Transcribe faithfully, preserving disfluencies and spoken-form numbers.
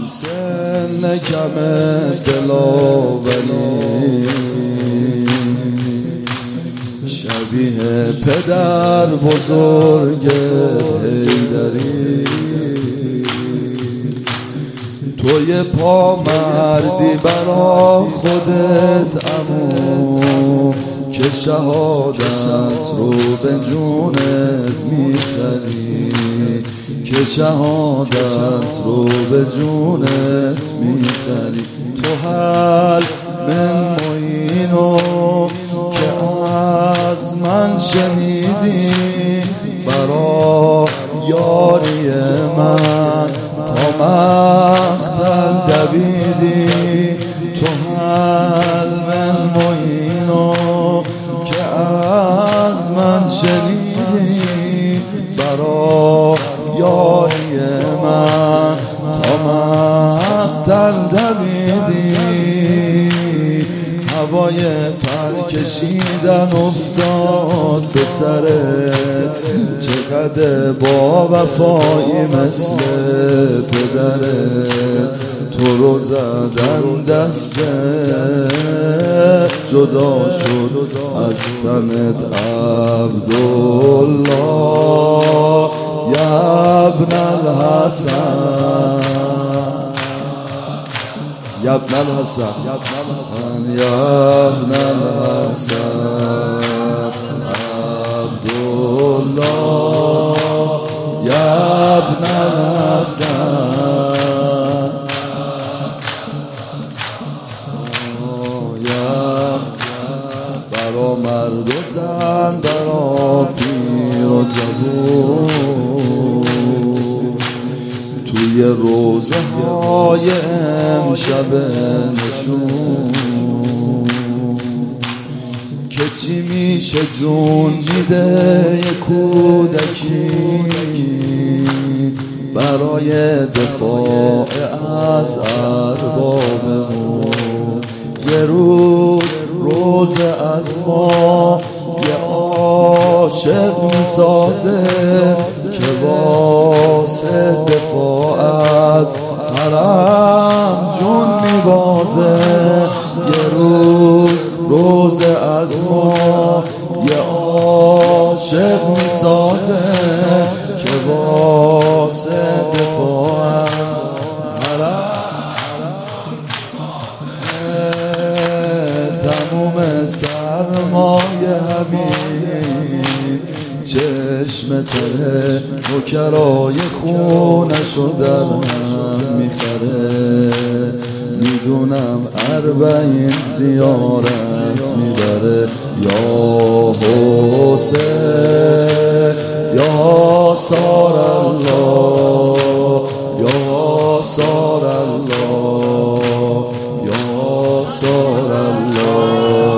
سن کم دلاوری شبیه پدر بزرگ حیدری توی پا مردی برا خودت عمو که شهادت رو به جونت میخری که شهادت رو به جونت میخری تو حل من معینو که از من شنیدی برا یاری من تا مقتل دویدی تو حل من معینو که از من شنیدی برا یاری من تا مقتل دویدی هوای پر کشیدن افتاد به سرت چقدر با وفایی مثل پدرت تو رو زدن دستت جدا شد از تنت عبدالله یا ابن الحسن یا ابن الحسن یا ابن الحسن عبدالله یا ابن الحسن برا مرد و زن برا پیر و جوون توی روزه های امشب نشون که چی میشه جون میده یه کودکی برای دفاع از اربابمون یه روز روز از ما یه عاشق میسازه که واسه دفاع از حرم جون میبازه یه روز روز از ما یه عاشق میسازه که واسه دفاع از حرم تموم سرمایه حبیب چشم تره نوکرای خونشو در هم میخره میدونم اربعین زیارت میبره یا حسین یا سار الله یا سار الله یا سار الله